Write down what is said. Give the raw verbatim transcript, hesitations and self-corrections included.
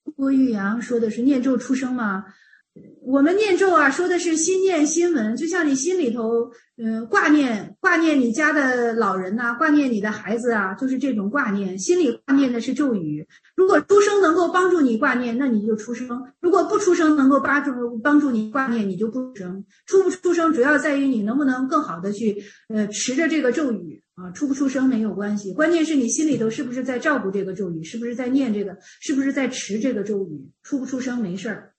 郭玉阳说的是念咒出生吗？我们念咒啊，说的是心念心闻，就像你心里头，嗯、呃，挂念挂念你家的老人呐、啊，挂念你的孩子啊，就是这种挂念，心里挂念的是咒语。如果出生能够帮助你挂念，那你就出生；如果不出生能够帮助帮助你挂念，你就不出生。出不出生主要在于你能不能更好的去呃持着这个咒语啊，出不出生没有关系，关键是你心里头是不是在照顾这个咒语，是不是在念这个，是不是在持这个咒语，出不出生没事儿。